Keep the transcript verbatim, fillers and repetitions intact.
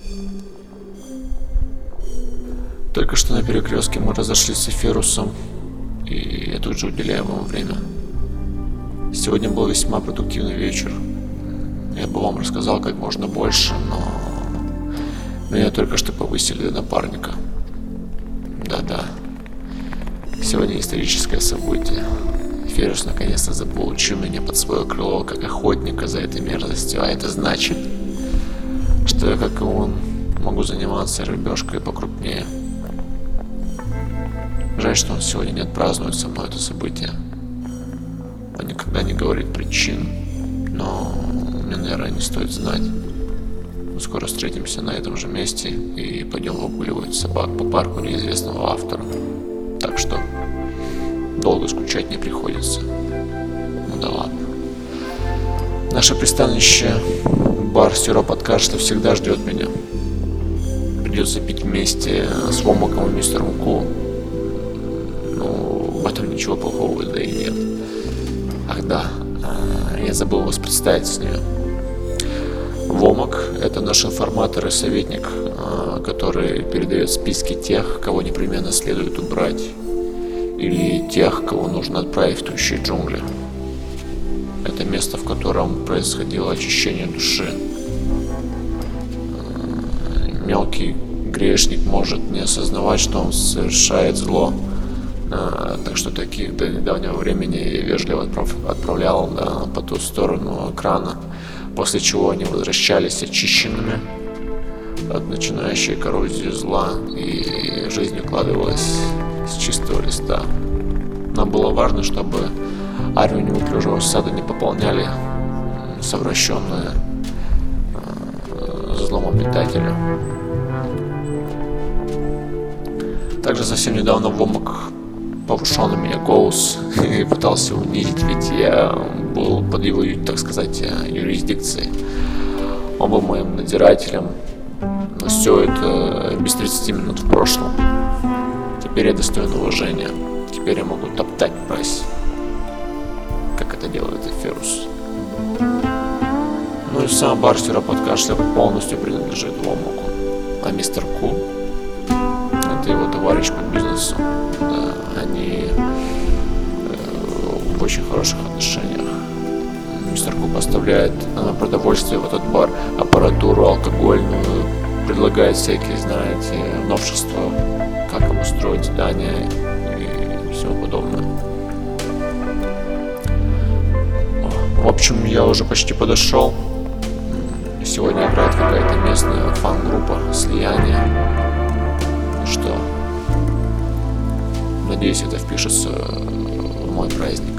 Только что на перекрестке мы разошлись с Эфирусом, и я тут же уделяю ему время. Сегодня был весьма продуктивный вечер. Я бы вам рассказал как можно больше, но меня только что повысили до напарника. Да-да. Сегодня историческое событие. Эфирус наконец-то заполучил меня под свое крыло как охотника за этой мерзостью, а это значит, что я, как и он, могу заниматься рыбешкой покрупнее. Жаль, что он сегодня не отпразднует со мной это событие. Он никогда не говорит причин, но мне, наверное, не стоит знать. Мы скоро встретимся на этом же месте и пойдем выгуливать собак по парку неизвестного автора. Так что долго скучать не приходится. Ну да ладно. Наше пристанище, бар Сироп от Кашля, всегда ждет меня. Придется пить вместе с Вомаком и мистером Ку. Ну, в этом ничего плохого, да и нет. Ах да, я забыл вас представить с нее. Вомак — это наш информатор и советник, который передает списки тех, кого непременно следует убрать, или тех, кого нужно отправить в тущие джунгли. Это место, в котором происходило очищение души. Мелкий грешник может не осознавать, что он совершает зло. Так что таких до недавнего времени я вежливо отправлял да, по ту сторону экрана, после чего они возвращались очищенными от начинающей коррозии зла, и жизнь укладывалась с чистого листа. Нам было важно, чтобы армию неуклюжего сада не пополняли совращенные злом обитателя. Также совсем недавно Вомак повышал на меня голос и пытался унизить, ведь я был под его, так сказать, юрисдикцией. Он был моим надзирателем, но все это без тридцати минут в прошлом. Теперь я достоин уважения. Теперь я могу топтать мразь, как это делает Эфирус. Ну и сам бар Сироп от Кашля полностью принадлежит Вомаку, а мистер Ку — это его товарищ по бизнесу. Да, они э, в очень хороших отношениях. Мистер Ку поставляет э, продовольствие в этот бар, аппаратуру алкогольную, предлагает всякие, знаете, новшества, как обустроить здание и всего подобное. В общем, я уже почти подошел. Сегодня играет какая-то местная фан-группа «Слияние». Ну что, надеюсь, это впишется в мой праздник.